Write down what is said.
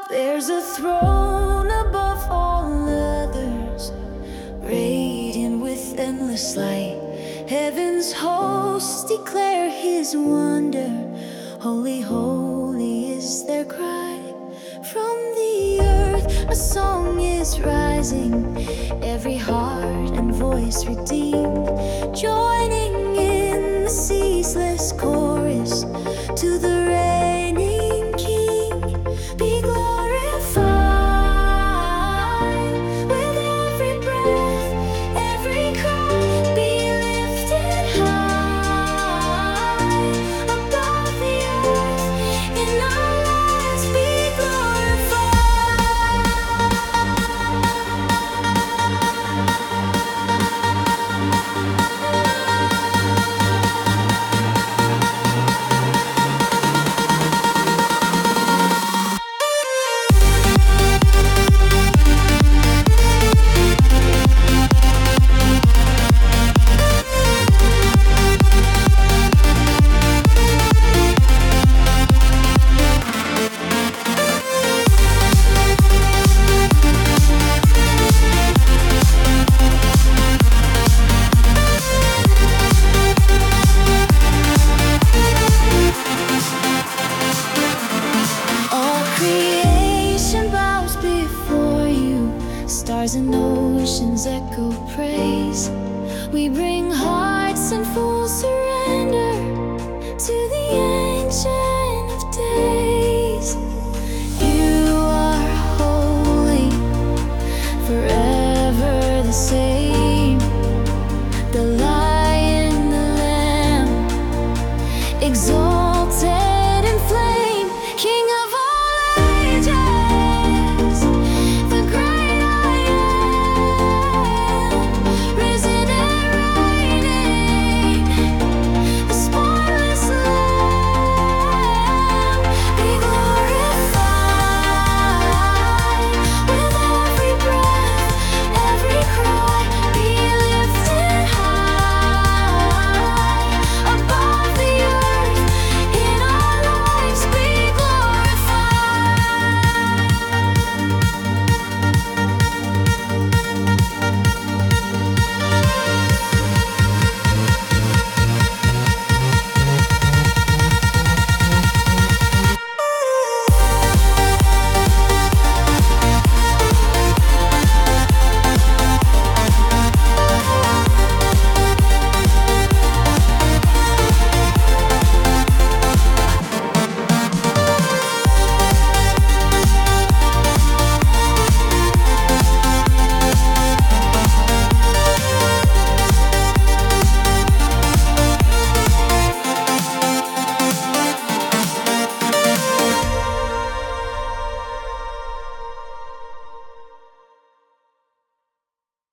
There's a throne above all others, radiant with endless light. Heaven's hosts declare His wonder. Holy, holy is their cry. From the earth a song is rising, every heart and voice redeemed, joining in the ceaseless chorus to the reigning King. Be glorified with every breath, every cry. Be lifted high above the earth. In our lives be stars and oceans echo praise. We bring hearts in full surrender to the end.